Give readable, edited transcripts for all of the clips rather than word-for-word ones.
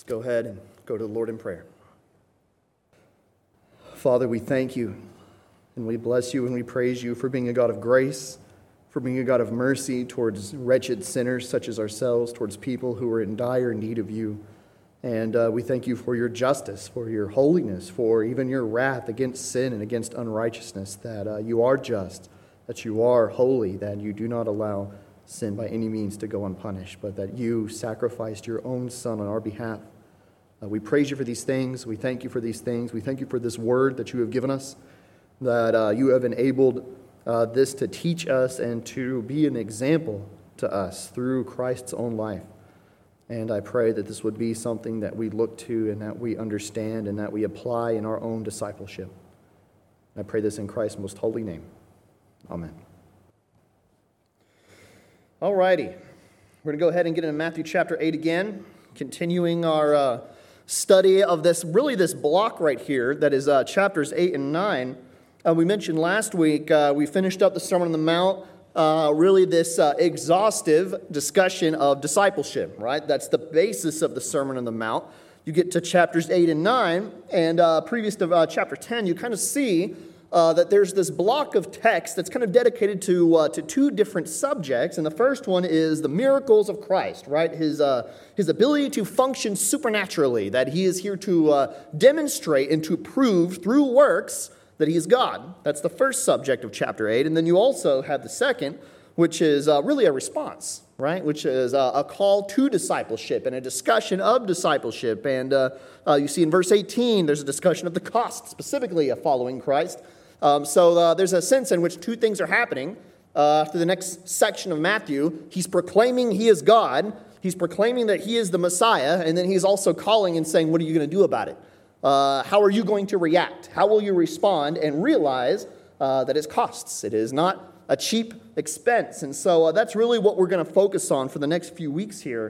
Let's go ahead and go to the Lord in prayer. Father, we thank you and we bless you and we praise you for being a God of grace, for being a God of mercy towards wretched sinners such as ourselves, towards people who are in dire need of you. And we thank you for your justice, for your holiness, for even your wrath against sin and against unrighteousness, that you are just, that you are holy, that you do not allow sin by any means to go unpunished, but that you sacrificed your own Son on our behalf. We praise you for these things. We thank you for these things. We thank you for this word that you have given us, that you have enabled this to teach us and to be an example to us through Christ's own life. And I pray that this would be something that we look to and that we understand and that we apply in our own discipleship. I pray this in Christ's most holy name. Amen. All righty. We're going to go ahead and get into Matthew chapter 8 again, continuing our study of this block right here that is chapters 8 and 9. We mentioned last week, we finished up the Sermon on the Mount, this exhaustive discussion of discipleship, right? That's the basis of the Sermon on the Mount. You get to chapters 8 and 9, and previous to chapter 10, you kind of see that there's this block of text that's kind of dedicated to two different subjects. And the first one is the miracles of Christ, right? His ability to function supernaturally, that he is here to demonstrate and to prove through works that he is God. That's the first subject of chapter 8. And then you also have the second, which is really a response, right? Which is a call to discipleship and a discussion of discipleship. And you see in verse 18, there's a discussion of the cost specifically of following Christ. So there's a sense in which two things are happening. After the next section of Matthew, he's proclaiming he is God. He's proclaiming that he is the Messiah. And then he's also calling and saying, what are you going to do about it? How are you going to react? How will you respond and realize that it costs? It is not a cheap expense. And so that's really what we're going to focus on for the next few weeks here.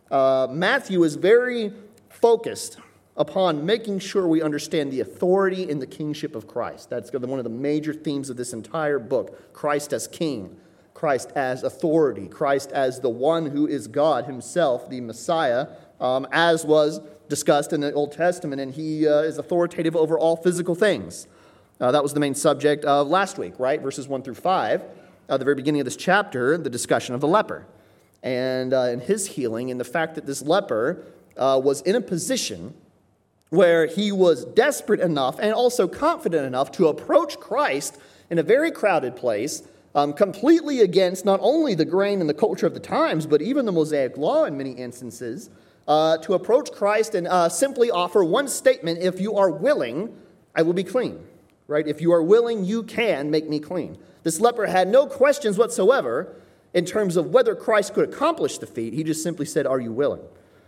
Matthew is very focused upon making sure we understand the authority and the kingship of Christ. That's one of the major themes of this entire book. Christ as king, Christ as authority, Christ as the one who is God himself, the Messiah, as was discussed in the Old Testament, and he is authoritative over all physical things. That was the main subject of last week, right? Verses 1 through 5, the very beginning of this chapter, the discussion of the leper and his healing, and the fact that this leper was in a position where he was desperate enough and also confident enough to approach Christ in a very crowded place, completely against not only the grain and the culture of the times, but even the Mosaic law in many instances, to approach Christ and simply offer one statement: if you are willing, I will be clean. Right? If you are willing, you can make me clean. This leper had no questions whatsoever in terms of whether Christ could accomplish the feat. He just simply said, are you willing?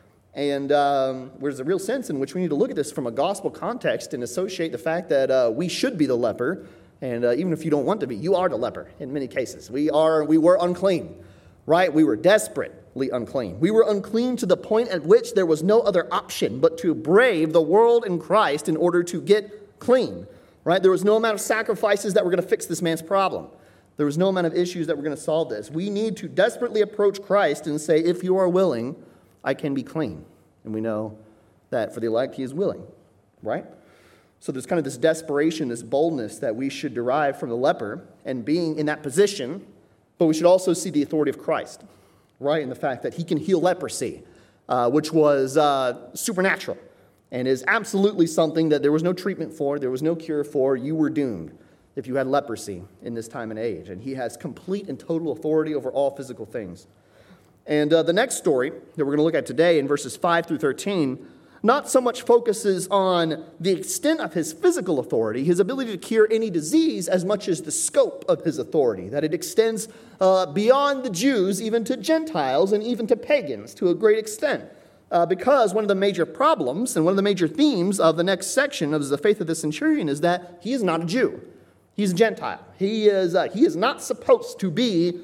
And there's a real sense in which we need to look at this from a gospel context and associate the fact that we should be the leper. And even if you don't want to be, you are the leper in many cases. We were unclean, right? We were desperately unclean. We were unclean to the point at which there was no other option but to brave the world in Christ in order to get clean, right? There was no amount of sacrifices that were going to fix this man's problem. There was no amount of issues that were going to solve this. We need to desperately approach Christ and say, if you are willing, I can be clean. And we know that for the elect, he is willing, right? So there's kind of this desperation, this boldness that we should derive from the leper and being in that position, but we should also see the authority of Christ, right? And the fact that he can heal leprosy, which was supernatural and is absolutely something that there was no treatment for, there was no cure for. You were doomed if you had leprosy in this time and age. And he has complete and total authority over all physical things. And the next story that we're going to look at today in verses 5 through 13 not so much focuses on the extent of his physical authority, his ability to cure any disease, as much as the scope of his authority, that it extends beyond the Jews, even to Gentiles and even to pagans to a great extent. Because one of the major problems and one of the major themes of the next section of the faith of the centurion is that he is not a Jew. He's a Gentile. He is not supposed to be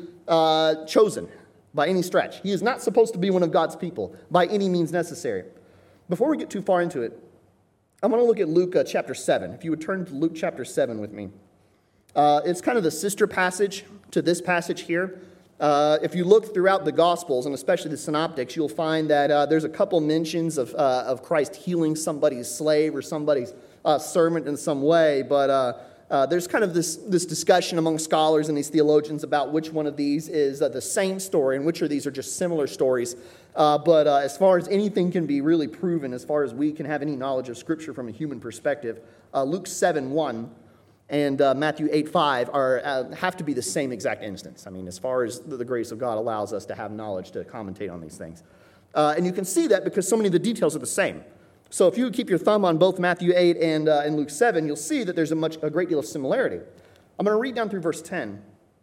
chosen by any stretch. He is not supposed to be one of God's people by any means necessary. Before we get too far into it, I want to look at Luke chapter 7. If you would turn to Luke chapter 7 with me. It's kind of the sister passage to this passage here. If you look throughout the Gospels, and especially the Synoptics, you'll find that there's a couple mentions of Christ healing somebody's slave or somebody's servant in some way, but there's kind of this discussion among scholars and these theologians about which one of these is the same story and which of these are just similar stories. But as far as anything can be really proven, as far as we can have any knowledge of Scripture from a human perspective, Luke 7:1 and Matthew 8:5 have to be the same exact instance. I mean, as far as the grace of God allows us to have knowledge to commentate on these things. And you can see that because so many of the details are the same. So if you keep your thumb on both Matthew 8 and Luke 7, you'll see that there's a great deal of similarity. I'm going to read down through verse 10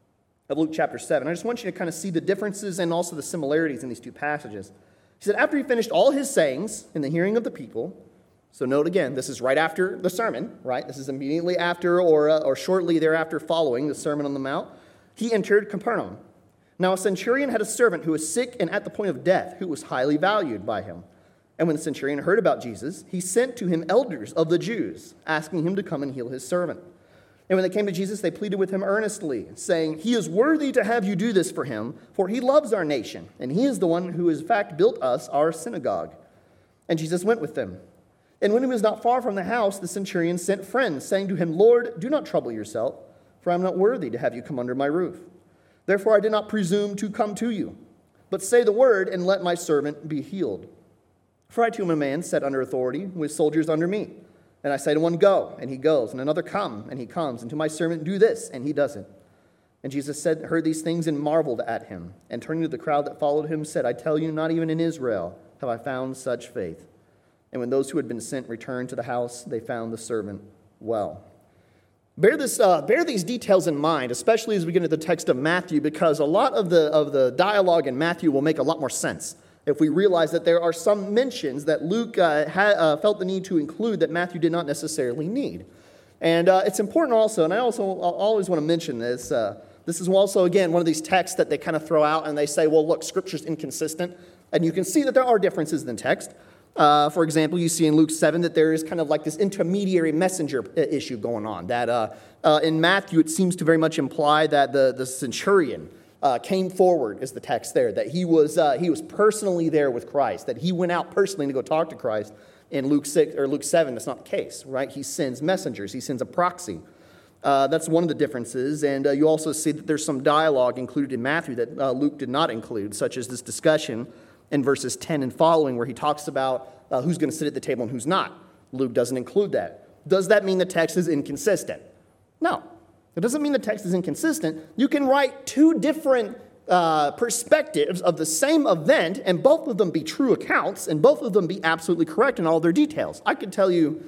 of Luke chapter 7. I just want you to kind of see the differences and also the similarities in these two passages. He said, after he finished all his sayings in the hearing of the people, so note again, this is right after the sermon, right? This is immediately after or shortly thereafter following the Sermon on the Mount. He entered Capernaum. Now a centurion had a servant who was sick and at the point of death, who was highly valued by him. And when the centurion heard about Jesus, he sent to him elders of the Jews, asking him to come and heal his servant. And when they came to Jesus, they pleaded with him earnestly, saying, he is worthy to have you do this for him, for he loves our nation, and he is the one who has in fact built us our synagogue. And Jesus went with them. And when he was not far from the house, the centurion sent friends, saying to him, Lord, do not trouble yourself, for I am not worthy to have you come under my roof. Therefore I did not presume to come to you, but say the word, and let my servant be healed. For I too am a man set under authority, with soldiers under me. And I say to one, go, and he goes, and another, come, and he comes, and to my servant, do this, and he does it. And Jesus heard these things and marveled at him, and turning to the crowd that followed him, said, I tell you, not even in Israel have I found such faith. And when those who had been sent returned to the house, they found the servant well. Bear these details in mind, especially as we get into the text of Matthew, because a lot of the dialogue in Matthew will make a lot more sense if we realize that there are some mentions that Luke felt the need to include that Matthew did not necessarily need. And it's important also, and I always want to mention this, this is also, again, one of these texts that they kind of throw out and they say, well, look, Scripture's inconsistent. And you can see that there are differences in text. For example, you see in Luke 7 that there is kind of like this intermediary messenger issue going on. That in Matthew, it seems to very much imply that the centurion came forward, is the text there, that he was personally there with Christ, that he went out personally to go talk to Christ. In Luke 7, that's not the case, right? He sends messengers. He sends a proxy. That's one of the differences. And you also see that there's some dialogue included in Matthew that Luke did not include, such as this discussion in verses 10 and following where he talks about who's going to sit at the table and who's not. Luke doesn't include that. Does that mean the text is inconsistent? No. It doesn't mean the text is inconsistent. You can write two different perspectives of the same event, and both of them be true accounts, and both of them be absolutely correct in all their details. I could tell you,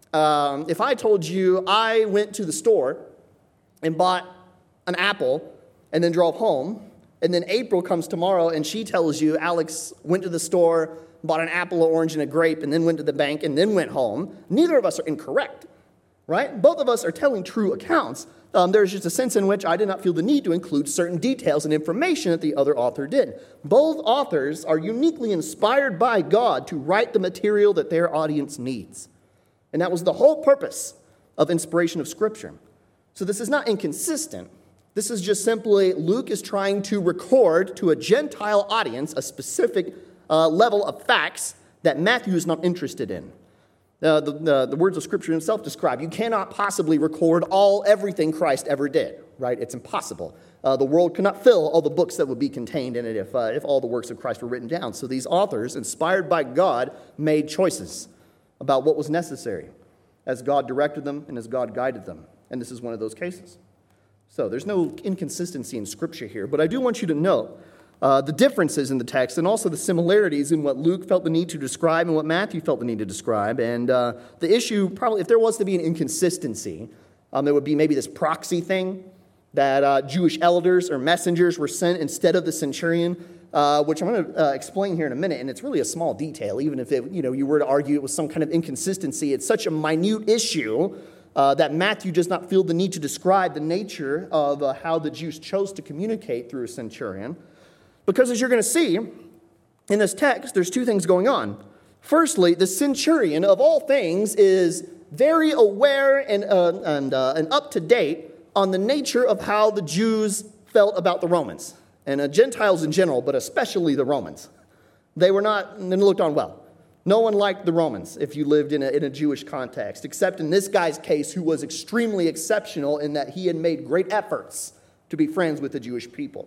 if I told you I went to the store and bought an apple and then drove home, and then April comes tomorrow and she tells you Alex went to the store, bought an apple, an orange, and a grape, and then went to the bank and then went home, neither of us are incorrect, right? Both of us are telling true accounts. There's just a sense in which I did not feel the need to include certain details and information that the other author did. Both authors are uniquely inspired by God to write the material that their audience needs. And that was the whole purpose of inspiration of Scripture. So this is not inconsistent. This is just simply Luke is trying to record to a Gentile audience a specific level of facts that Matthew is not interested in. The words of Scripture himself describe. You cannot possibly record everything Christ ever did, right? It's impossible. The world could not fill all the books that would be contained in it if all the works of Christ were written down. So these authors, inspired by God, made choices about what was necessary as God directed them and as God guided them. And this is one of those cases. So there's no inconsistency in Scripture here, but I do want you to note the differences in the text and also the similarities in what Luke felt the need to describe and what Matthew felt the need to describe. And the issue, probably, if there was to be an inconsistency, there would be maybe this proxy thing that Jewish elders or messengers were sent instead of the centurion, which I'm going to explain here in a minute. And it's really a small detail, even if you were to argue it was some kind of inconsistency. It's such a minute issue that Matthew does not feel the need to describe the nature of how the Jews chose to communicate through a centurion. Because as you're going to see in this text, there's two things going on. Firstly, the centurion, of all things, is very aware and up to date on the nature of how the Jews felt about the Romans. And Gentiles in general, but especially the Romans. They looked on well. No one liked the Romans if you lived in a Jewish context, except in this guy's case, who was extremely exceptional in that he had made great efforts to be friends with the Jewish people.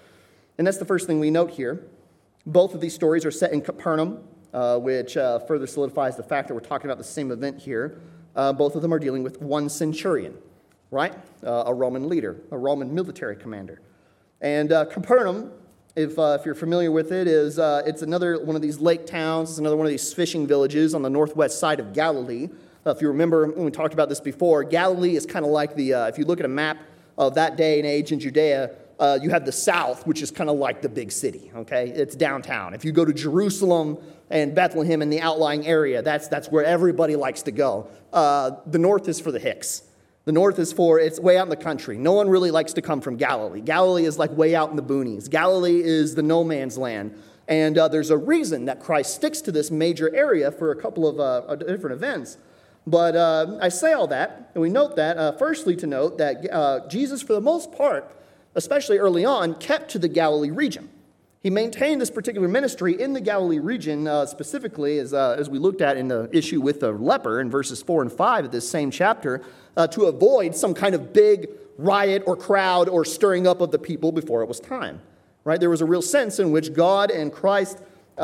And that's the first thing we note here. Both of these stories are set in Capernaum, which further solidifies the fact that we're talking about the same event here. Both of them are dealing with one centurion, right? A Roman leader, a Roman military commander. And Capernaum, if you're familiar with it, it's another one of these lake towns. It's another one of these fishing villages on the northwest side of Galilee. If you remember when we talked about this before, Galilee is kind of like if you look at a map of that day and age in Judea, you have the south, which is kind of like the big city, okay? It's downtown. If you go to Jerusalem and Bethlehem in the outlying area, that's where everybody likes to go. The north is for the hicks. The north it's way out in the country. No one really likes to come from Galilee. Galilee is like way out in the boonies. Galilee is the no man's land. And there's a reason that Christ sticks to this major area for a couple of different events. But I say all that, and we note that, firstly to note that Jesus, for the most part, especially early on, kept to the Galilee region. He maintained this particular ministry in the Galilee region, specifically, as we looked at in the issue with the leper in verses 4 and 5 of this same chapter, to avoid some kind of big riot or crowd or stirring up of the people before it was time. Right? There was a real sense in which God and Christ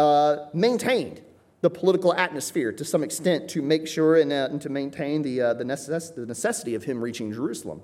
maintained the political atmosphere to some extent to make sure and to maintain the necessity of him reaching Jerusalem.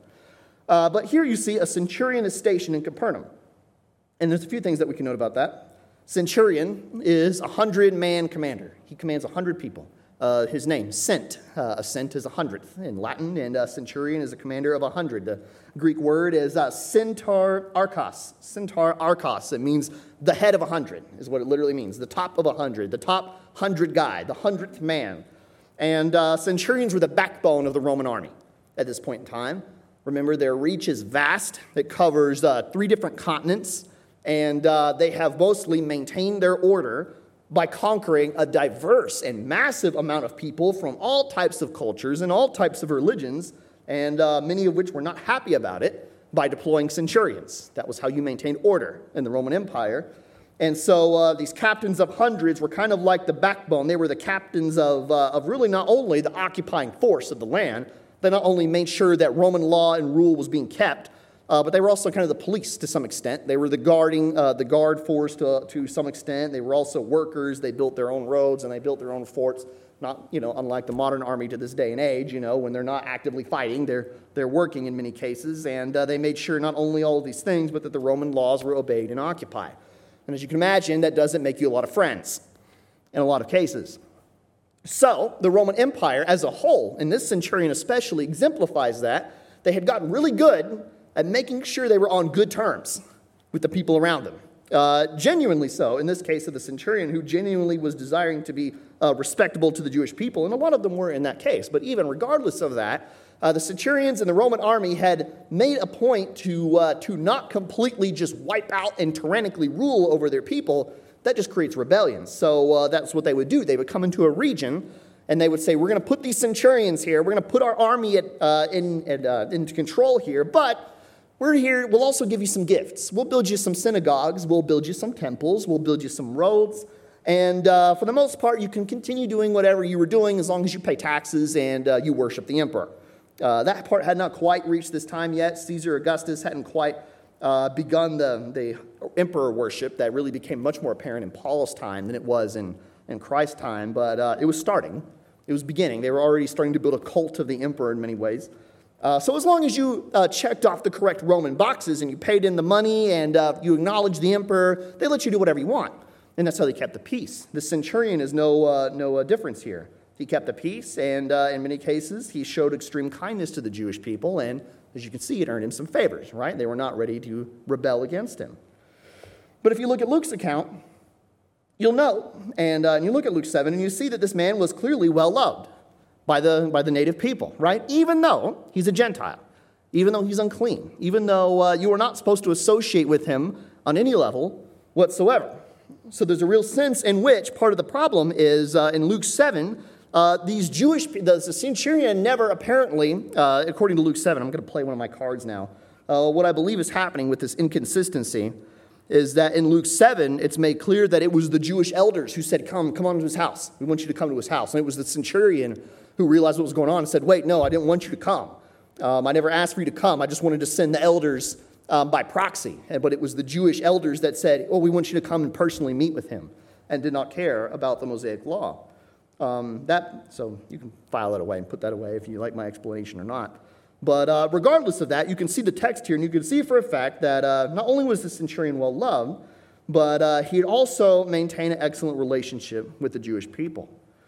But here you see a centurion is stationed in Capernaum. And there's a few things that we can note about that. Centurion is a 100-man commander. He commands 100 people. His name, cent. A cent is 100th in Latin, and a centurion is a commander of 100. The Greek word is centar archos. Centar archos. It means the head of 100 is what it literally means. The top of 100. The top 100 guy. The 100th man. And centurions were the backbone of the Roman army at this point in time. Remember, their reach is vast. It covers 3 different continents. And they have mostly maintained their order by conquering a diverse and massive amount of people from all types of cultures and all types of religions, and many of which were not happy about it, by deploying centurions. That was how you maintained order in the Roman Empire. And so these captains of hundreds were kind of like the backbone. They were the captains of really not only the occupying force of the land. They not only made sure that Roman law and rule was being kept, but they were also kind of the police to some extent. They were the guard force to some extent. They were also workers. They built their own roads and they built their own forts. Not, unlike the modern army to this day and age, when they're not actively fighting, they're working in many cases. And they made sure not only all of these things, but that the Roman laws were obeyed in Occupy. And as you can imagine, that doesn't make you a lot of friends in a lot of cases. So the Roman Empire as a whole, and this centurion especially, exemplifies that. They had gotten really good at making sure they were on good terms with the people around them. Genuinely so, in this case of the centurion, who genuinely was desiring to be respectable to the Jewish people, and a lot of them were in that case. But even regardless of that, the centurions and the Roman army had made a point to not completely just wipe out and tyrannically rule over their people. That just creates rebellion. So that's what they would do. They would come into a region, and they would say, we're going to put these centurions here. We're going to put our army into control here, but we're here. We'll also give you some gifts. We'll build you some synagogues. We'll build you some temples. We'll build you some roads. And for the most part, you can continue doing whatever you were doing as long as you pay taxes and you worship the emperor. That part had not quite reached this time yet. Caesar Augustus hadn't quite begun the emperor worship that really became much more apparent in Paul's time than it was in Christ's time. But it was starting. It was beginning. They were already starting to build a cult of the emperor in many ways. So as long as you checked off the correct Roman boxes and you paid in the money and you acknowledged the emperor, they let you do whatever you want. And that's how they kept the peace. The centurion is no difference here. He kept the peace, and in many cases, he showed extreme kindness to the Jewish people, and as you can see, it earned him some favors, right? They were not ready to rebel against him. But if you look at Luke's account, you'll note, and you look at Luke 7, and you see that this man was clearly well-loved by the native people, right? Even though he's a Gentile, even though he's unclean, even though you are not supposed to associate with him on any level whatsoever. So there's a real sense in which part of the problem is in Luke 7, the centurion never apparently, according to Luke 7, I'm going to play one of my cards now. What I believe is happening with this inconsistency is that in Luke 7, it's made clear that it was the Jewish elders who said, come on to his house. We want you to come to his house. And it was the centurion who realized what was going on and said, wait, no, I didn't want you to come. I never asked for you to come. I just wanted to send the elders by proxy. But it was the Jewish elders that said, we want you to come and personally meet with him, and did not care about the Mosaic law. So you can file that away and put that away if you like my explanation or not. But regardless of that, you can see the text here, and you can see for a fact that not only was the centurion well loved, but he had also maintained an excellent relationship with the Jewish people.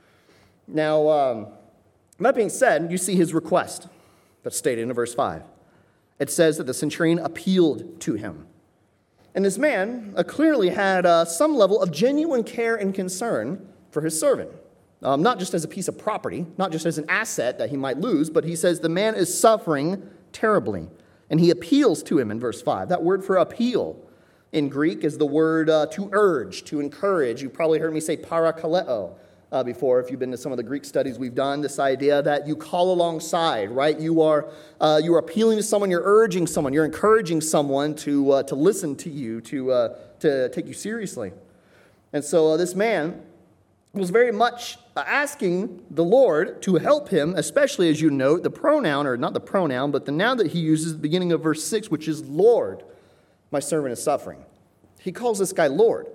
Now, that being said, you see his request that's stated in verse 5. It says that the centurion appealed to him. And this man clearly had some level of genuine care and concern for his servant. Not just as a piece of property, not just as an asset that he might lose, but he says the man is suffering terribly. And he appeals to him in verse 5. That word for appeal in Greek is the word to urge, to encourage. You probably heard me say parakaleo before if you've been to some of the Greek studies we've done. This idea that you call alongside, right? You are appealing to someone, you're urging someone, you're encouraging someone to listen to you, to take you seriously. And so this man was very much asking the Lord to help him, especially as you note the pronoun, or not the pronoun, but the noun that he uses at the beginning of verse 6, which is Lord, my servant is suffering. He calls this guy Lord.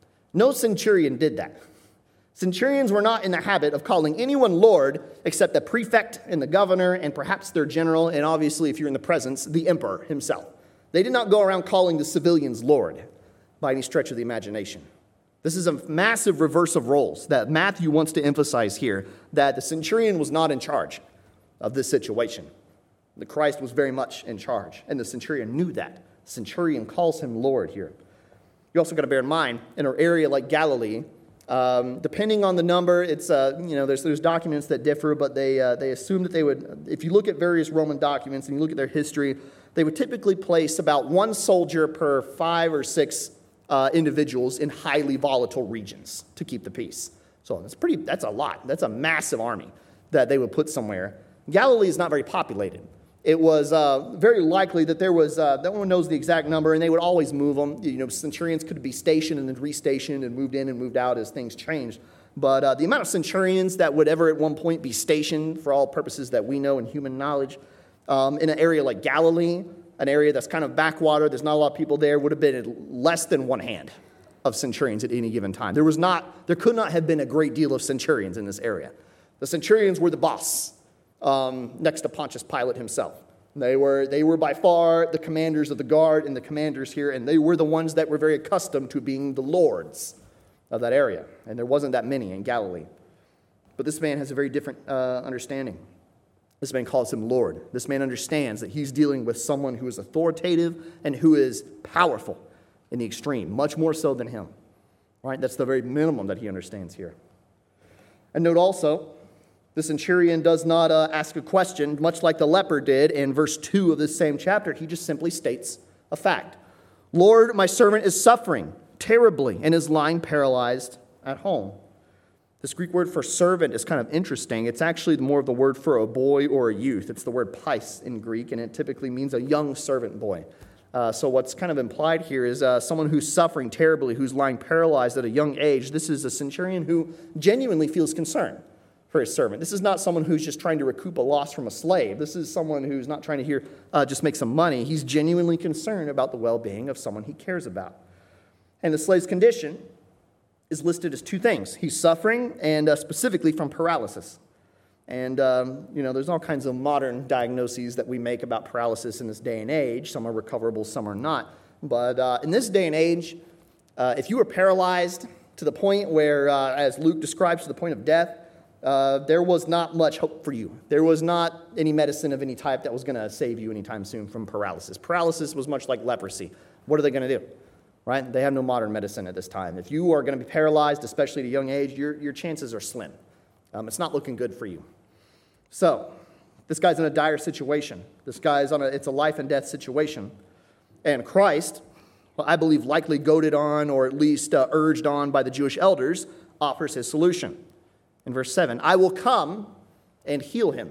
No centurion did that. Centurions were not in the habit of calling anyone Lord except the prefect and the governor and perhaps their general, and obviously, if you're in the presence, the emperor himself. They did not go around calling the civilians Lord by any stretch of the imagination. This is a massive reverse of roles that Matthew wants to emphasize here, that the centurion was not in charge of this situation. The Christ was very much in charge, and the centurion knew that. The centurion calls him Lord here. You also got to bear in mind, in an area like Galilee, depending on the number, it's there's documents that differ, but they assume that they would, if you look at various Roman documents and you look at their history, they would typically place about one soldier per 5 or 6 individuals in highly volatile regions to keep the peace. So that's a lot. That's a massive army that they would put somewhere. Galilee is not very populated. It was very likely that there was, no one knows the exact number, and they would always move them. Centurions could be stationed and then restationed and moved in and moved out as things changed. But the amount of centurions that would ever at one point be stationed, for all purposes that we know in human knowledge, in an area like Galilee, an area that's kind of backwater, there's not a lot of people there, would have been less than one hand of centurions at any given time. There could not have been a great deal of centurions in this area. The centurions were the boss, next to Pontius Pilate himself. They were by far the commanders of the guard and the commanders here, and they were the ones that were very accustomed to being the lords of that area. And there wasn't that many in Galilee. But this man has a very different understanding. This man calls him Lord. This man understands that he's dealing with someone who is authoritative and who is powerful in the extreme, much more so than him. Right? That's the very minimum that he understands here. And note also, the centurion does not ask a question, much like the leper did in verse 2 of this same chapter. He just simply states a fact. Lord, my servant is suffering terribly and is lying paralyzed at home. This Greek word for servant is kind of interesting. It's actually more of the word for a boy or a youth. It's the word pais in Greek, and it typically means a young servant boy. So what's kind of implied here is someone who's suffering terribly, who's lying paralyzed at a young age. This is a centurion who genuinely feels concern for his servant. This is not someone who's just trying to recoup a loss from a slave. This is someone who's not trying to just make some money. He's genuinely concerned about the well-being of someone he cares about. And the slave's condition is listed as 2 things. He's suffering, and specifically from paralysis. And, there's all kinds of modern diagnoses that we make about paralysis in this day and age. Some are recoverable, some are not. But in this day and age, if you were paralyzed to the point where, as Luke describes, to the point of death, there was not much hope for you. There was not any medicine of any type that was going to save you anytime soon from paralysis. Paralysis was much like leprosy. What are they going to do? Right? They have no modern medicine at this time. If you are going to be paralyzed, especially at a young age, your chances are slim. It's not looking good for you. So, this guy's in a dire situation. This guy's it's a life and death situation. And Christ, I believe likely goaded on or at least urged on by the Jewish elders, offers his solution. In verse 7, I will come and heal him.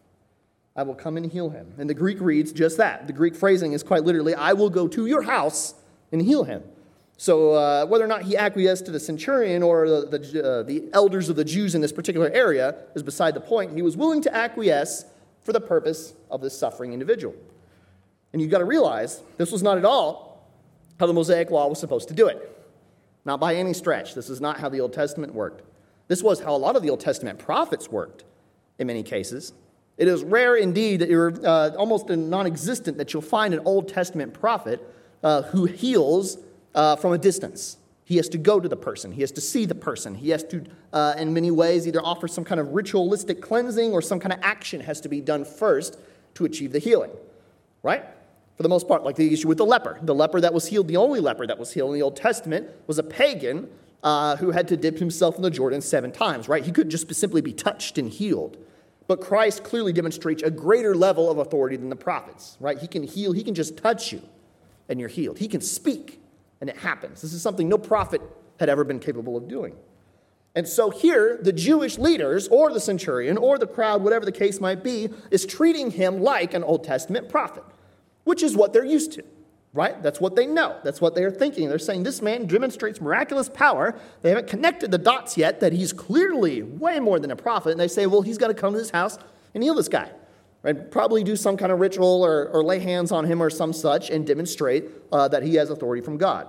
I will come and heal him. And the Greek reads just that. The Greek phrasing is quite literally, I will go to your house and heal him. So whether or not he acquiesced to the centurion or the elders of the Jews in this particular area is beside the point. He was willing to acquiesce for the purpose of this suffering individual. And you've got to realize this was not at all how the Mosaic Law was supposed to do it. Not by any stretch. This is not how the Old Testament worked. This was how a lot of the Old Testament prophets worked in many cases. It is rare indeed that you're almost non-existent that you'll find an Old Testament prophet who heals from a distance. He has to go to the person. He has to see the person. He has to, in many ways, either offer some kind of ritualistic cleansing or some kind of action has to be done first to achieve the healing, right? For the most part, like the issue with the leper. The leper that was healed, the only leper that was healed in the Old Testament was a pagan who had to dip himself in the Jordan 7 times, right? He couldn't just simply be touched and healed. But Christ clearly demonstrates a greater level of authority than the prophets, right? He can heal. He can just touch you and you're healed. He can speak and it happens. This is something no prophet had ever been capable of doing. And so here, the Jewish leaders or the centurion or the crowd, whatever the case might be, is treating him like an Old Testament prophet, which is what they're used to, right? That's what they know. That's what they're thinking. They're saying this man demonstrates miraculous power. They haven't connected the dots yet that he's clearly way more than a prophet. And they say, well, he's got to come to this house and heal this guy, right? Probably do some kind of ritual or lay hands on him or some such and demonstrate that he has authority from God.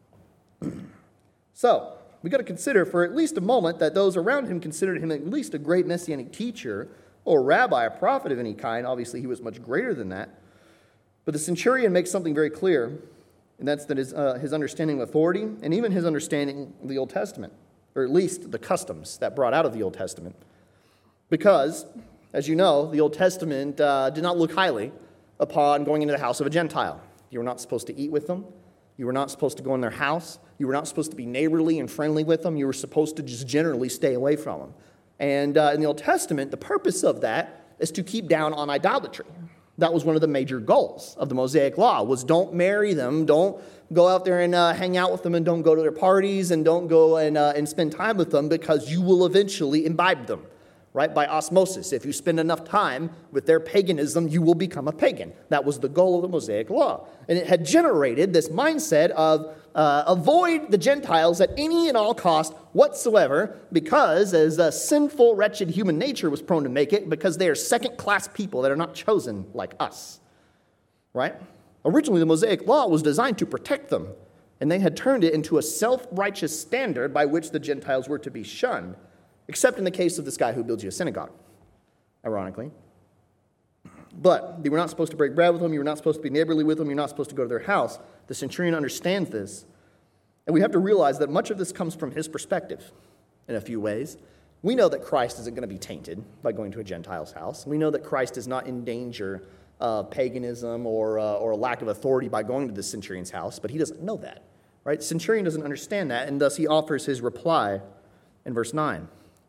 So we got to consider for at least a moment that those around him considered him at least a great messianic teacher or rabbi, a prophet of any kind. Obviously, he was much greater than that. But the centurion makes something very clear, and that's that his understanding of authority and even his understanding of the Old Testament, or at least the customs that brought out of the Old Testament. Because, as you know, the Old Testament did not look highly upon going into the house of a Gentile. You were not supposed to eat with them. You were not supposed to go in their house. You were not supposed to be neighborly and friendly with them. You were supposed to just generally stay away from them. And in the Old Testament, the purpose of that is to keep down on idolatry. That was one of the major goals of the Mosaic Law, was don't marry them, don't go out there and hang out with them, and don't go to their parties, and don't go and spend time with them, because you will eventually imbibe them, right, by osmosis. If you spend enough time with their paganism, you will become a pagan. That was the goal of the Mosaic Law. And it had generated this mindset of avoid the Gentiles at any and all cost whatsoever, because as a sinful, wretched human nature was prone to make it, because they are second-class people that are not chosen like us, right? Originally, the Mosaic Law was designed to protect them, and they had turned it into a self-righteous standard by which the Gentiles were to be shunned, except in the case of this guy who builds you a synagogue, ironically. But they were not supposed to break bread with them. You were not supposed to be neighborly with them. You're not supposed to go to their house. The centurion understands this. And we have to realize that much of this comes from his perspective in a few ways. We know that Christ isn't going to be tainted by going to a Gentile's house. We know that Christ is not in danger of paganism or a lack of authority by going to the centurion's house, but he doesn't know that, right? The centurion doesn't understand that, and thus he offers his reply in verse 8.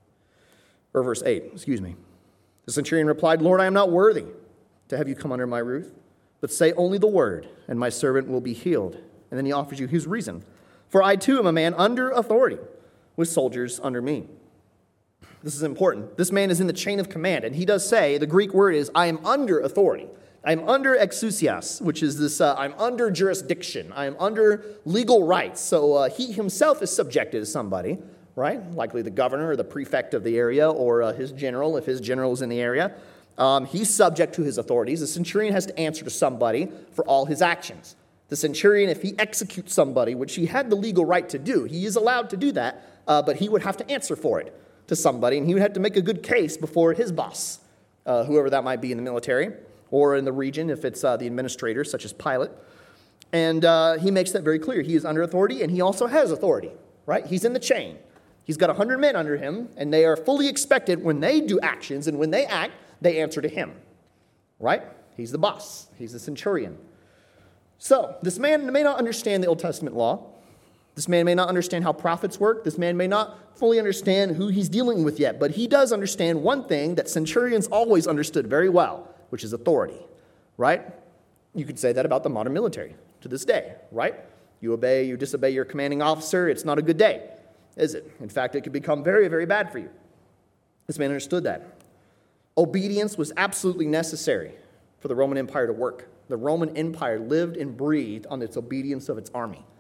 The centurion replied, "Lord, I am not worthy to have you come under my roof, but say only the word, and my servant will be healed." And then he offers you his reason. "For I too am a man under authority, with soldiers under me." This is important. This man is in the chain of command, and he does say, the Greek word is, I am under authority. I am under exousias, which is this, I'm under jurisdiction. I am under legal rights. So he himself is subjected to somebody, right? Likely the governor or the prefect of the area, or his general, if his general is in the area. He's subject to his authorities. The centurion has to answer to somebody for all his actions. The centurion, if he executes somebody, which he had the legal right to do, he is allowed to do that, but he would have to answer for it to somebody, and he would have to make a good case before his boss, whoever that might be in the military, or in the region if it's the administrator, such as Pilate. And he makes that very clear. He is under authority, and he also has authority, right? He's in the chain. He's got 100 men under him, and they are fully expected when they do actions, and when they act, they answer to him, right? He's the boss. He's the centurion. So, this man may not understand the Old Testament law. This man may not understand how prophets work. This man may not fully understand who he's dealing with yet, but he does understand one thing that centurions always understood very well, which is authority, right? You could say that about the modern military to this day, right? You disobey your commanding officer, it's not a good day, is it? In fact, it could become very, very bad for you. This man understood that. Obedience was absolutely necessary for the Roman Empire to work. The Roman Empire lived and breathed on its obedience of its army,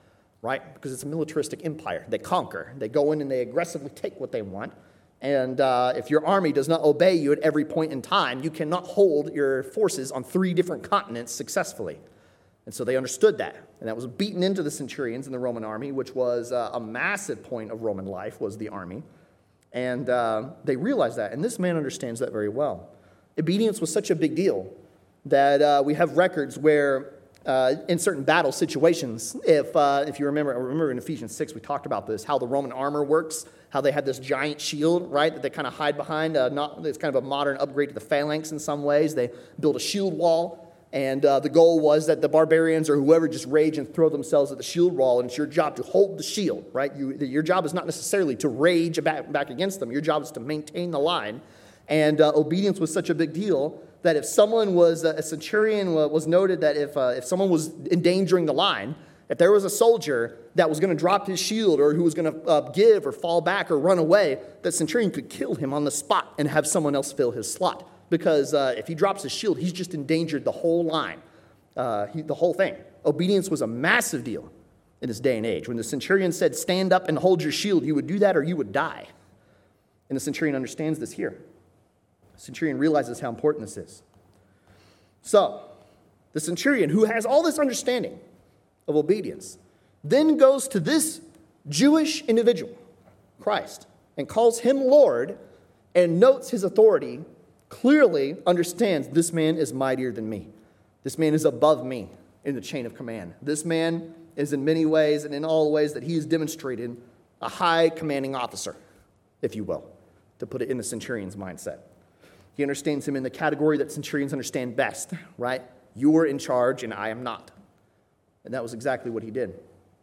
right? Because it's a militaristic empire. They conquer. They go in and they aggressively take what they want. And if your army does not obey you at every point in time, you cannot hold your forces on 3 different continents successfully. And so they understood that. And that was beaten into the centurions in the Roman army, which was a massive point of Roman life, was the army. And they realized that. And this man understands that very well. Obedience was such a big deal that we have records where in certain battle situations, if you remember in Ephesians 6, we talked about this, how the Roman armor works, how they had this giant shield, right, that they kind of hide behind. It's kind of a modern upgrade to the phalanx in some ways. They build a shield wall, and the goal was that the barbarians or whoever just rage and throw themselves at the shield wall, and it's your job to hold the shield, right? Your job is not necessarily to rage back against them. Your job is to maintain the line, and obedience was such a big deal that if someone was, a centurion was noted that if someone was endangering the line, if there was a soldier that was going to drop his shield or who was going to give or fall back or run away, that centurion could kill him on the spot and have someone else fill his slot. Because if he drops his shield, he's just endangered the whole line, the whole thing. Obedience was a massive deal in this day and age. When the centurion said, stand up and hold your shield, you would do that or you would die. And the centurion understands this here. The centurion realizes how important this is. So, the centurion, who has all this understanding of obedience, then goes to this Jewish individual, Christ, and calls him Lord and notes his authority, clearly understands this man is mightier than me. This man is above me in the chain of command. This man is in many ways and in all ways that he has demonstrated a high commanding officer, if you will, to put it in the centurion's mindset. He understands him in the category that centurions understand best, right? You are in charge and I am not. And that was exactly what he did.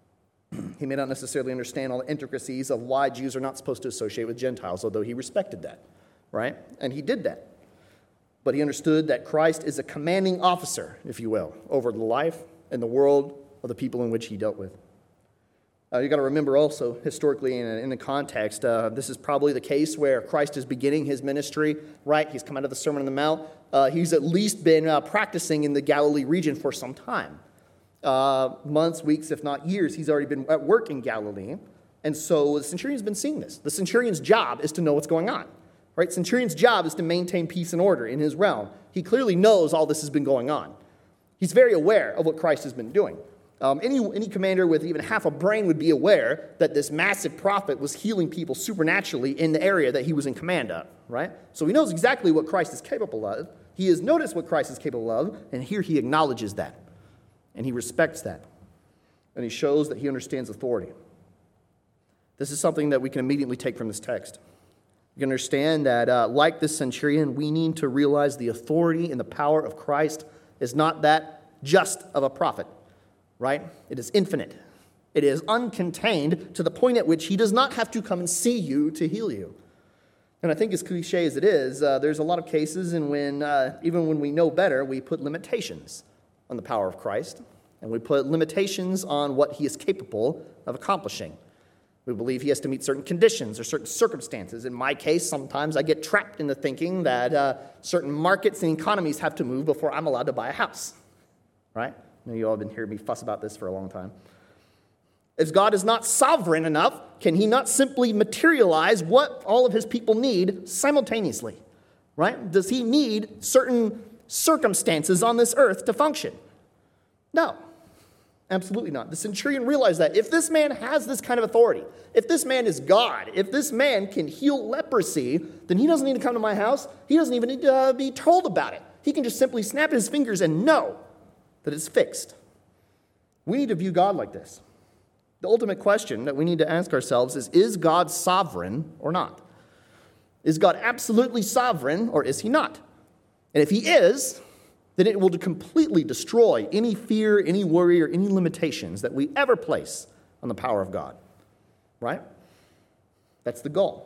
He may not necessarily understand all the intricacies of why Jews are not supposed to associate with Gentiles, although he respected that, right? And he did that. But he understood that Christ is a commanding officer, if you will, over the life and the world of the people in which he dealt with. You got to remember also, historically in the context, this is probably the case where Christ is beginning his ministry, right? He's come out of the Sermon on the Mount. He's at least been practicing in the Galilee region for some time. Months, weeks, if not years, he's already been at work in Galilee. And so the centurion's been seeing this. The centurion's job is to know what's going on, right? Centurion's job is to maintain peace and order in his realm. He clearly knows all this has been going on. He's very aware of what Christ has been doing. Any commander with even half a brain would be aware that this massive prophet was healing people supernaturally in the area that he was in command of, right? So he knows exactly what Christ is capable of. He has noticed what Christ is capable of, and here he acknowledges that. And he respects that. And he shows that he understands authority. This is something that we can immediately take from this text. You can understand that, like this centurion, we need to realize the authority and the power of Christ is not that just of a prophet. Right? It is infinite. It is uncontained to the point at which he does not have to come and see you to heal you. And I think as cliche as it is, there's a lot of cases in when, even when we know better, we put limitations on the power of Christ, and we put limitations on what he is capable of accomplishing. We believe he has to meet certain conditions or certain circumstances. In my case, sometimes I get trapped into thinking that certain markets and economies have to move before I'm allowed to buy a house. Right? I know you all have been hearing me fuss about this for a long time. If God is not sovereign enough, can he not simply materialize what all of his people need simultaneously? Right? Does he need certain circumstances on this earth to function? No, absolutely not. The centurion realized that if this man has this kind of authority, if this man is God, if this man can heal leprosy, then he doesn't need to come to my house. He doesn't even need to be told about it. He can just simply snap his fingers and know that it's fixed. We need to view God like this. The ultimate question that we need to ask ourselves is God sovereign or not? Is God absolutely sovereign or is he not? And if he is, then it will completely destroy any fear, any worry, or any limitations that we ever place on the power of God. Right? That's the goal.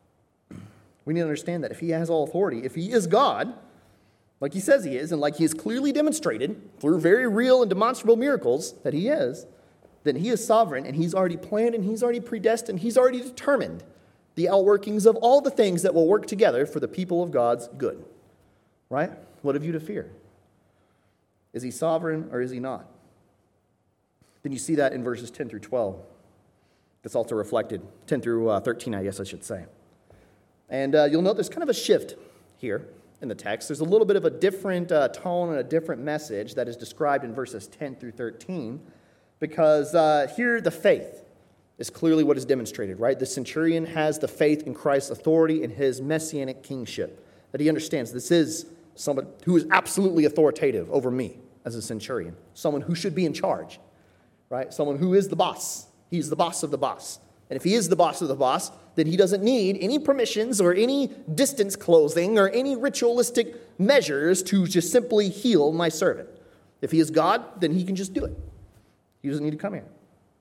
We need to understand that if he has all authority, if he is God, like he says he is, and like he has clearly demonstrated through very real and demonstrable miracles that he is, then he is sovereign, and he's already planned, and he's already predestined, he's already determined the outworkings of all the things that will work together for the people of God's good. Right? What have you to fear? Is he sovereign or is he not? Then you see that in verses 10 through 12. That's also reflected, 10 through 13, I guess I should say. And you'll note there's kind of a shift here in the text. There's a little bit of a different tone and a different message that is described in verses 10 through 13, because here the faith is clearly what is demonstrated, right? The centurion has the faith in Christ's authority and his messianic kingship, that he understands this is someone who is absolutely authoritative over me as a centurion, someone who should be in charge, right? Someone who is the boss. He's the boss of the boss. And if he is the boss of the boss, then he doesn't need any permissions or any distance closing or any ritualistic measures to just simply heal my servant. If he is God, then he can just do it. He doesn't need to come here.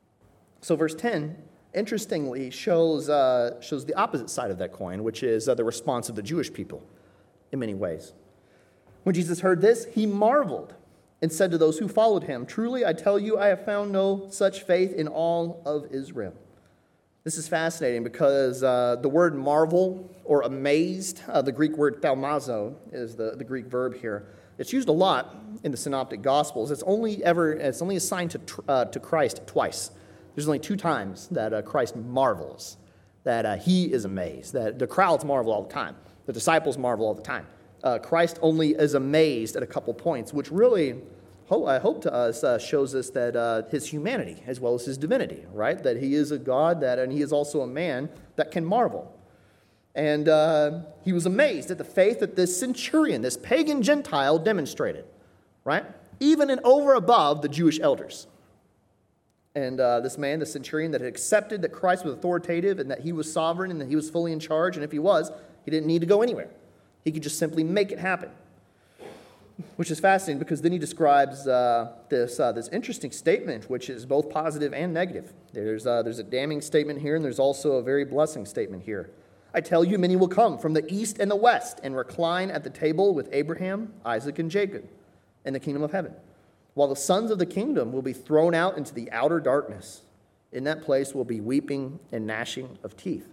So verse 10, interestingly, shows the opposite side of that coin, which is the response of the Jewish people in many ways. When Jesus heard this, he marveled and said to those who followed him, "Truly, I tell you, I have found no such faith in all of Israel." This is fascinating because the word marvel or amazed, the Greek word thaumazo is the Greek verb here. It's used a lot in the Synoptic Gospels. It's only assigned to Christ twice. There's only 2 times that Christ marvels, that he is amazed, that the crowds marvel all the time, the disciples marvel all the time. Christ only is amazed at a couple points, which really, I hope to us, shows us that his humanity as well as his divinity, right? That he is a God, and he is also a man that can marvel. And he was amazed at the faith that this centurion, this pagan Gentile, demonstrated, right? Even and over above the Jewish elders. And this man, the centurion, that had accepted that Christ was authoritative and that he was sovereign and that he was fully in charge, and if he was, he didn't need to go anywhere. He could just simply make it happen. Which is fascinating because then he describes this interesting statement, which is both positive and negative. There's a damning statement here, and there's also a very blessing statement here. "I tell you, many will come from the east and the west and recline at the table with Abraham, Isaac, and Jacob in the kingdom of heaven, while the sons of the kingdom will be thrown out into the outer darkness. In that place will be weeping and gnashing of teeth."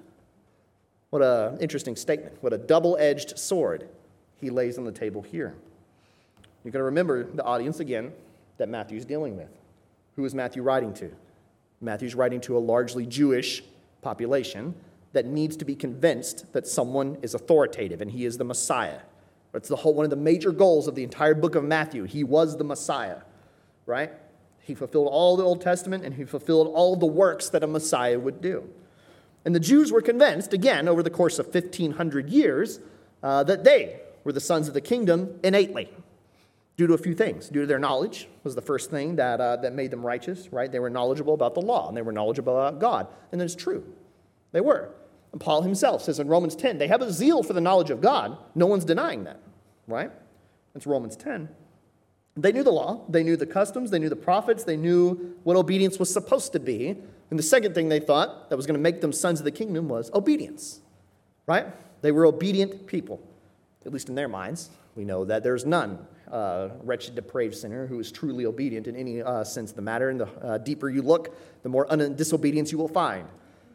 What an interesting statement. What a double-edged sword he lays on the table here. You're going to remember the audience again that Matthew's dealing with. Who is Matthew writing to? Matthew's writing to a largely Jewish population that needs to be convinced that someone is authoritative and he is the Messiah. It's one of the major goals of the entire book of Matthew. He was the Messiah, right? He fulfilled all the Old Testament and he fulfilled all the works that a Messiah would do. And the Jews were convinced, again, over the course of 1,500 years, that they were the sons of the kingdom innately, due to a few things. Due to their knowledge was the first thing that made them righteous, right? They were knowledgeable about the law, and they were knowledgeable about God. And it's true. They were. And Paul himself says in Romans 10, they have a zeal for the knowledge of God. No one's denying that, right? That's Romans 10. They knew the law. They knew the customs. They knew the prophets. They knew what obedience was supposed to be. And the second thing they thought that was going to make them sons of the kingdom was obedience, right? They were obedient people, at least in their minds. We know that there's none wretched, depraved sinner who is truly obedient in any sense of the matter. And the deeper you look, the more disobedience you will find.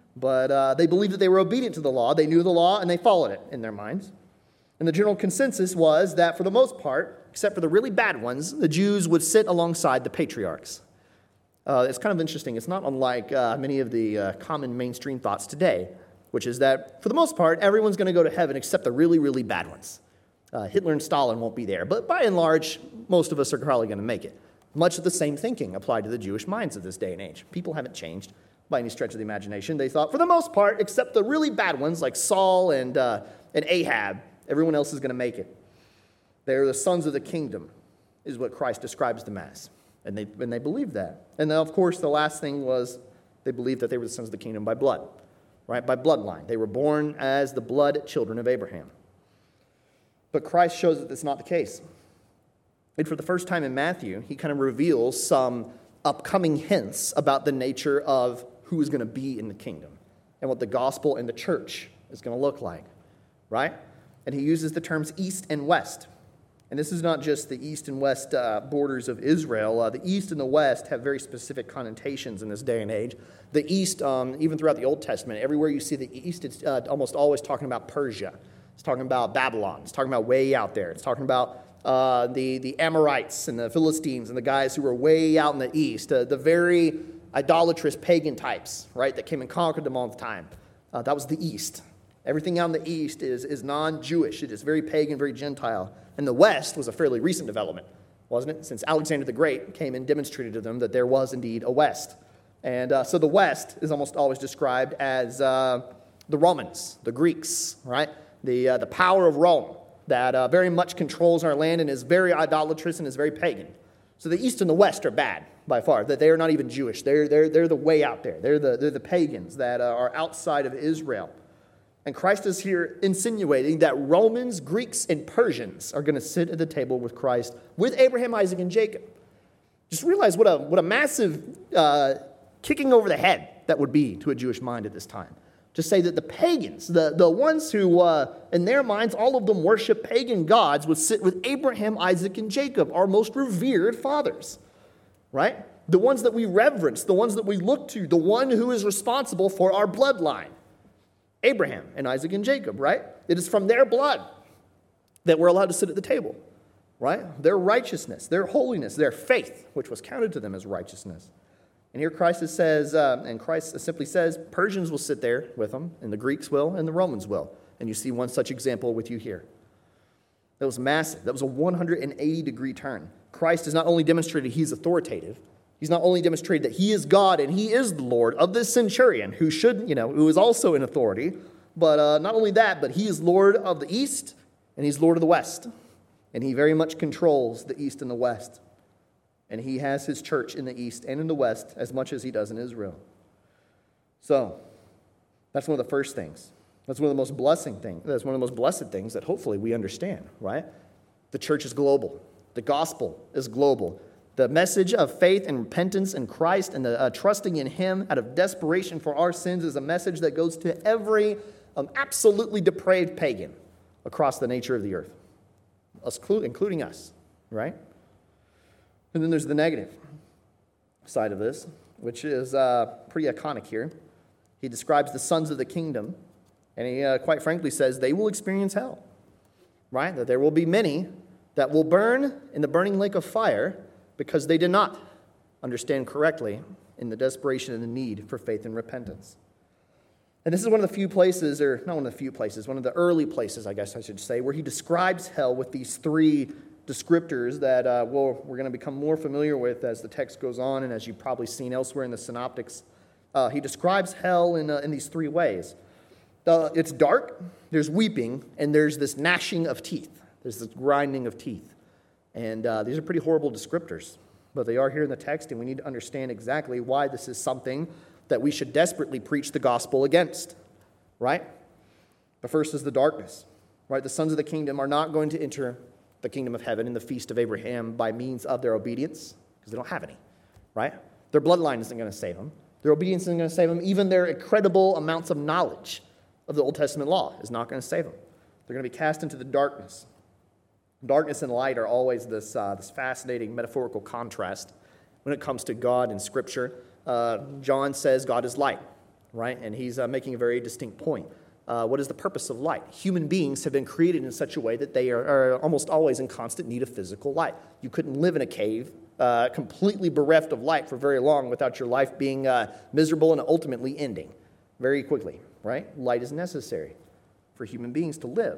But they believed that they were obedient to the law. They knew the law, and they followed it in their minds. And the general consensus was that for the most part, except for the really bad ones, the Jews would sit alongside the patriarchs. It's kind of interesting. It's not unlike many of the common mainstream thoughts today, which is that for the most part, everyone's going to go to heaven except the really, really bad ones. Hitler and Stalin won't be there, but by and large, most of us are probably going to make it. Much of the same thinking applied to the Jewish minds of this day and age. People haven't changed by any stretch of the imagination. They thought, for the most part, except the really bad ones like Saul and Ahab, everyone else is going to make it. They're the sons of the kingdom, is what Christ describes them as. And they believed that. And then, of course, the last thing was they believed that they were the sons of the kingdom by blood, right? By bloodline. They were born as the blood children of Abraham. But Christ shows that that's not the case. And for the first time in Matthew, he kind of reveals some upcoming hints about the nature of who is going to be in the kingdom and what the gospel and the church is going to look like, right? And he uses the terms east and west. And this is not just the east and west borders of Israel. The east and the west have very specific connotations in this day and age. The east, even throughout the Old Testament, everywhere you see the east, it's almost always talking about Persia. It's talking about Babylon. It's talking about way out there. It's talking about the Amorites and the Philistines and the guys who were way out in the east, the very idolatrous pagan types, right, that came and conquered them all the time. That was the east. Everything out in the east is non-Jewish. It is very pagan, very Gentile. And the west was a fairly recent development, wasn't it? Since Alexander the Great came and demonstrated to them that there was indeed a west. And so the west is almost always described as the Romans, the Greeks, right? The power of Rome that very much controls our land and is very idolatrous and is very pagan. So the east and the west are bad by far. That they are not even Jewish. They're the way out there. They're the pagans that are outside of Israel. And Christ is here insinuating that Romans, Greeks, and Persians are going to sit at the table with Christ, with Abraham, Isaac, and Jacob. Just realize what a massive kicking over the head that would be to a Jewish mind at this time. To say that the pagans, the ones who, in their minds, all of them worship pagan gods, would sit with Abraham, Isaac, and Jacob, our most revered fathers, right? The ones that we reverence, the ones that we look to, the one who is responsible for our bloodline. Abraham and Isaac and Jacob, right? It is from their blood that we're allowed to sit at the table, right? Their righteousness, their holiness, their faith, which was counted to them as righteousness. And here Christ says, and Christ simply says, Persians will sit there with them, and the Greeks will, and the Romans will. And you see one such example with you here. That was massive. That was a 180-degree turn. Christ has not only demonstrated he's authoritative, he's not only demonstrated that he is God and he is the Lord of this centurion who is also in authority, but not only that, but he is Lord of the East and he's Lord of the West. And he very much controls the East and the West. And he has his church in the East and in the West as much as he does in Israel. So, that's one of the first things. That's one of the most blessing things. That's one of the most blessed things that hopefully we understand, right? The church is global. The gospel is global. The message of faith and repentance in Christ and the trusting in him out of desperation for our sins is a message that goes to every absolutely depraved pagan across the nature of the earth, including us, right? And then there's the negative side of this, which is pretty iconic here. He describes the sons of the kingdom, and he quite frankly says they will experience hell, right? That there will be many that will burn in the burning lake of fire because they did not understand correctly in the desperation and the need for faith and repentance. And this is one of the few places, or not one of the few places, one of the early places, I guess I should say, where he describes hell with these three descriptors that we're going to become more familiar with as the text goes on and as you've probably seen elsewhere in the synoptics. He describes hell in these three ways. It's dark, there's weeping, and there's this gnashing of teeth. There's this grinding of teeth. And these are pretty horrible descriptors, but they are here in the text, and we need to understand exactly why this is something that we should desperately preach the gospel against, right? The first is the darkness, right? The sons of the kingdom are not going to enter the kingdom of heaven in the feast of Abraham by means of their obedience, because they don't have any, right? Their bloodline isn't going to save them. Their obedience isn't going to save them. Even their incredible amounts of knowledge of the Old Testament law is not going to save them. They're going to be cast into the darkness. Darkness and light are always this fascinating metaphorical contrast when it comes to God in Scripture. John says God is light, right? And he's making a very distinct point. What is the purpose of light? Human beings have been created in such a way that they are almost always in constant need of physical light. You couldn't live in a cave completely bereft of light for very long without your life being miserable and ultimately ending very quickly, right? Light is necessary for human beings to live.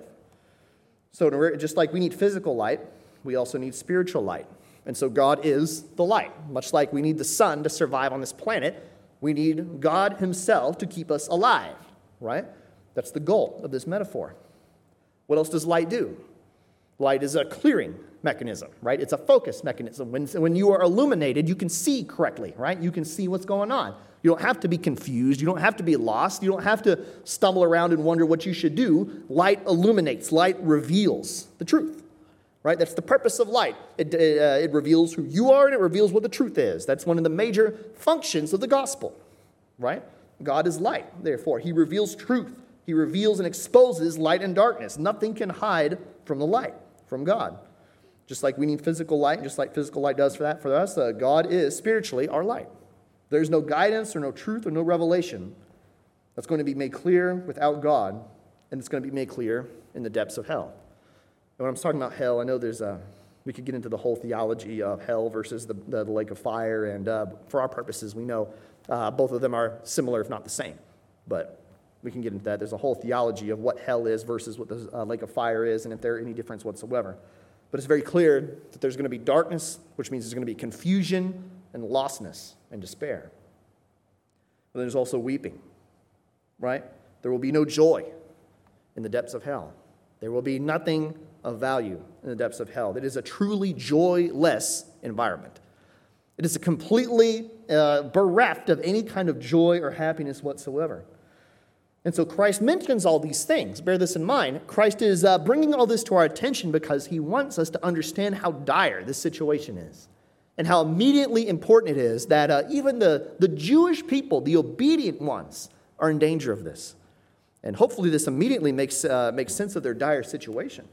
So just like we need physical light, we also need spiritual light. And so God is the light. Much like we need the sun to survive on this planet, we need God himself to keep us alive, right? That's the goal of this metaphor. What else does light do? Light is a clearing mechanism, right? It's a focus mechanism. When you are illuminated, you can see correctly, right? You can see what's going on. You don't have to be confused. You don't have to be lost. You don't have to stumble around and wonder what you should do. Light illuminates. Light reveals the truth, right? That's the purpose of light. It reveals who you are and it reveals what the truth is. That's one of the major functions of the gospel, right? God is light, therefore. He reveals truth. He reveals and exposes light and darkness. Nothing can hide from the light, from God. Just like we need physical light, just like physical light does for us, God is spiritually our light. There's no guidance or no truth or no revelation that's going to be made clear without God, and it's going to be made clear in the depths of hell. when I'm talking about hell, I know we could get into the whole theology of hell versus the lake of fire, and for our purposes, we know both of them are similar, if not the same. But we can get into that. There's a whole theology of what hell is versus what the lake of fire is, and if there are any difference whatsoever. But it's very clear that there's going to be darkness, which means there's going to be confusion and lostness and despair. But there's also weeping, right? There will be no joy in the depths of hell. There will be nothing of value in the depths of hell. It is a truly joyless environment. It is a completely bereft of any kind of joy or happiness whatsoever. And so Christ mentions all these things. Bear this in mind. Christ is bringing all this to our attention because he wants us to understand how dire this situation is and how immediately important it is that even the Jewish people, the obedient ones, are in danger of this. And hopefully this immediately makes sense of their dire situation.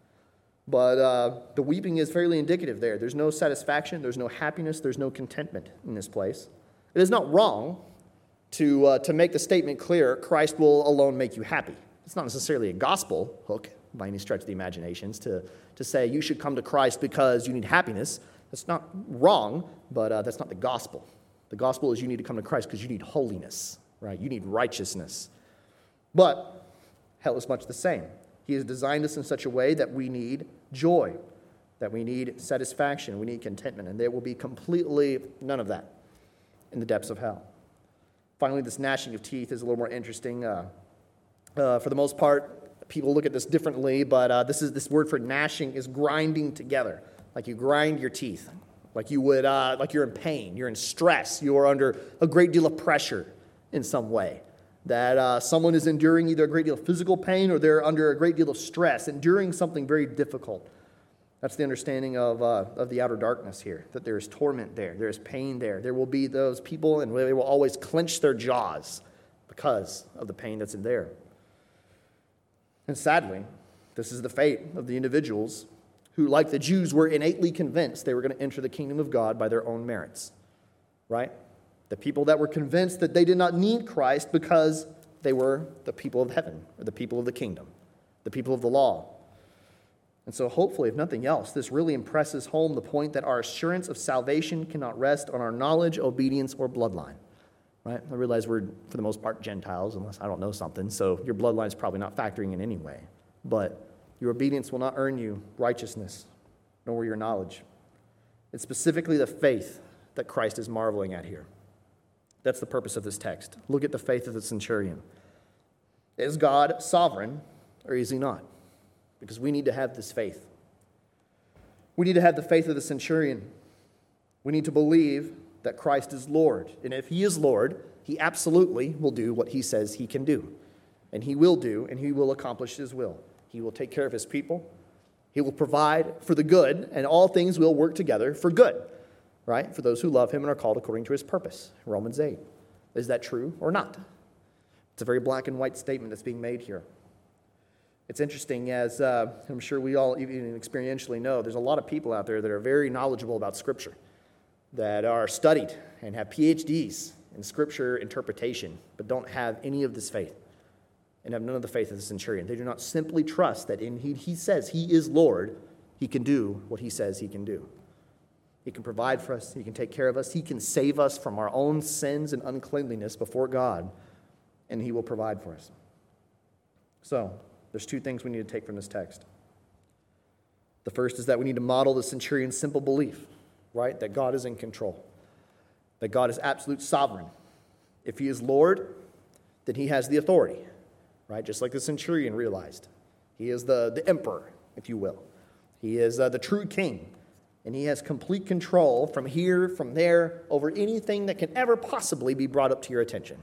But the weeping is fairly indicative there. There's no satisfaction, there's no happiness, there's no contentment in this place. It is not wrong to make the statement clear, Christ will alone make you happy. It's not necessarily a gospel hook by any stretch of the imaginations to say you should come to Christ because you need happiness. That's not wrong, but that's not the gospel. The gospel is you need to come to Christ because you need holiness, right? You need righteousness. But hell is much the same. He has designed us in such a way that we need joy, that we need satisfaction, we need contentment, and there will be completely none of that in the depths of hell. Finally, this gnashing of teeth is a little more interesting. For the most part, people look at this differently, but this word for gnashing is grinding together, like you grind your teeth, like you would, like you're in pain, you're in stress, you are under a great deal of pressure in some way. That someone is enduring either a great deal of physical pain or they're under a great deal of stress, enduring something very difficult. That's the understanding of the outer darkness here, that there is torment there, there is pain there. There will be those people, and they will always clench their jaws because of the pain that's in there. And sadly, this is the fate of the individuals who, like the Jews, were innately convinced they were going to enter the kingdom of God by their own merits, right? The people that were convinced that they did not need Christ because they were the people of heaven, or the people of the kingdom, the people of the law. And so hopefully, if nothing else, this really impresses home the point that our assurance of salvation cannot rest on our knowledge, obedience, or bloodline. Right? I realize we're, for the most part, Gentiles, unless I don't know something, so your bloodline is probably not factoring in anyway. But your obedience will not earn you righteousness, nor your knowledge. It's specifically the faith that Christ is marveling at here. That's the purpose of this text. Look at the faith of the centurion. Is God sovereign, or is he not? Because we need to have this faith. We need to have the faith of the centurion. We need to believe that Christ is Lord. And if he is Lord, he absolutely will do what he says he can do. And he will do, and he will accomplish his will. He will take care of his people. He will provide for the good, and all things will work together for good, right? For those who love him and are called according to his purpose. Romans 8. Is that true or not? It's a very black and white statement that's being made here. It's interesting, as I'm sure we all even experientially know, there's a lot of people out there that are very knowledgeable about Scripture, that are studied and have PhDs in Scripture interpretation, but don't have any of this faith and have none of the faith of the centurion. They do not simply trust that he says he is Lord, he can do what he says he can do. He can provide for us, he can take care of us, he can save us from our own sins and uncleanliness before God, and he will provide for us. So, there's two things we need to take from this text. The first is that we need to model the centurion's simple belief, right? That God is in control. That God is absolute sovereign. If he is Lord, then he has the authority, right? Just like the centurion realized. He is the emperor, if you will. He is the true king. And he has complete control from here, from there, over anything that can ever possibly be brought up to your attention.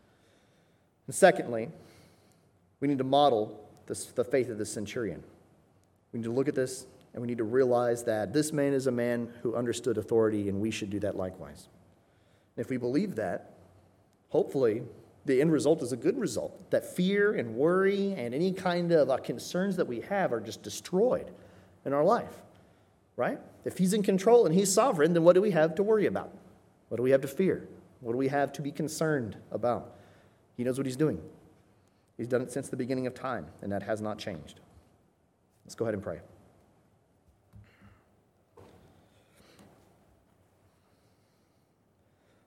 And secondly, we need to model the faith of the centurion. We need to look at this, and we need to realize that this man is a man who understood authority, and we should do that likewise. And if we believe that, hopefully the end result is a good result, that fear and worry and any kind of concerns that we have are just destroyed in our life, right? If he's in control and he's sovereign, then what do we have to worry about? What do we have to fear? What do we have to be concerned about? He knows what he's doing. He's done it since the beginning of time, and that has not changed. Let's go ahead and pray.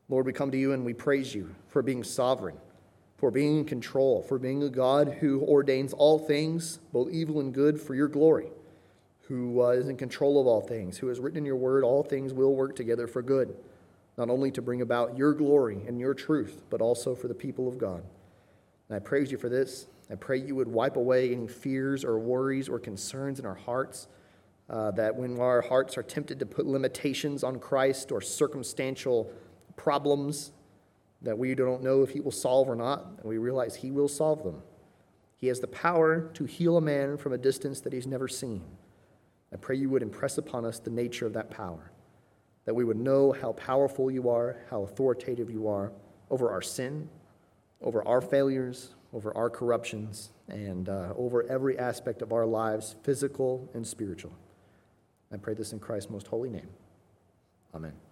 Lord, we come to you and we praise you for being sovereign, for being in control, for being a God who ordains all things, both evil and good, for your glory, who is in control of all things, who has written in your word, all things will work together for good, not only to bring about your glory and your truth, but also for the people of God. And I praise you for this. I pray you would wipe away any fears or worries or concerns in our hearts, that when our hearts are tempted to put limitations on Christ or circumstantial problems that we don't know if he will solve or not, and we realize he will solve them. He has the power to heal a man from a distance that he's never seen. I pray you would impress upon us the nature of that power, that we would know how powerful you are, how authoritative you are over our sin, over our failures, over our corruptions, and over every aspect of our lives, physical and spiritual. I pray this in Christ's most holy name. Amen.